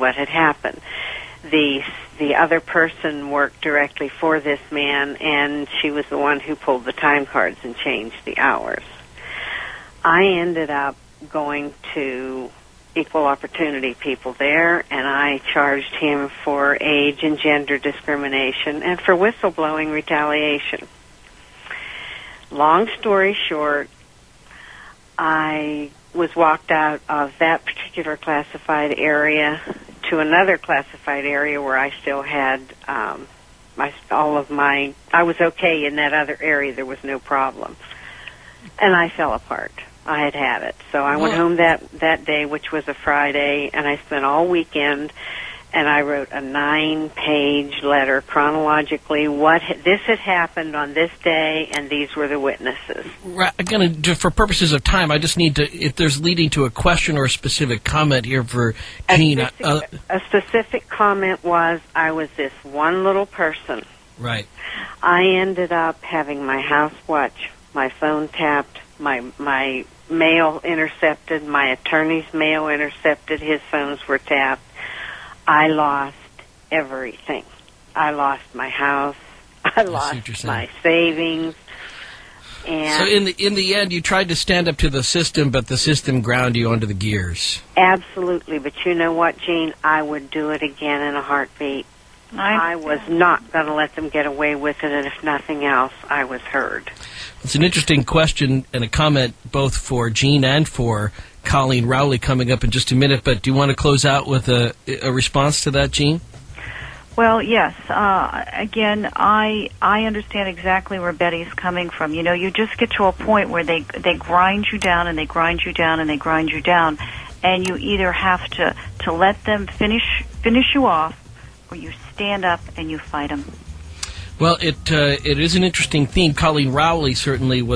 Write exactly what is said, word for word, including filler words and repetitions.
what had happened. The the other person worked directly for this man, and she was the one who pulled the time cards and changed the hours. I ended up going to equal opportunity people there, and I charged him for age and gender discrimination and for whistleblowing retaliation. Long story short, I was walked out of that particular classified area to another classified area where I still had um, my all of my. I was okay in that other area. There was no problem, and I fell apart. I had had it, so I went home that that day, which was a Friday, and I spent all weekend. And I wrote a nine-page letter chronologically. What ha- this had happened on this day, and these were the witnesses. Right, again, for purposes of time, I just need to, if there's leading to a question or a specific comment here for Jean. A specific, uh, a specific comment was, I was this one little person. Right. I ended up having my house watch, my phone tapped, my my mail intercepted, my attorney's mail intercepted, his phones were tapped. I lost everything. I lost my house. I lost my savings. And so in the in the end, you tried to stand up to the system, but the system ground you onto the gears. Absolutely. But you know what, Gene? I would do it again in a heartbeat. I, I was not going to let them get away with it, and if nothing else, I was heard. It's an interesting question and a comment both for Jean and for Colleen Rowley coming up in just a minute, but do you want to close out with a, a response to that, Jean? Well, yes. Uh, again, I I understand exactly where Betty's coming from. You know, you just get to a point where they they grind you down and they grind you down and they grind you down, and you either have to, to let them finish finish you off, or you stand up and you fight them. Well, it uh, it is an interesting theme. Colleen Rowley certainly was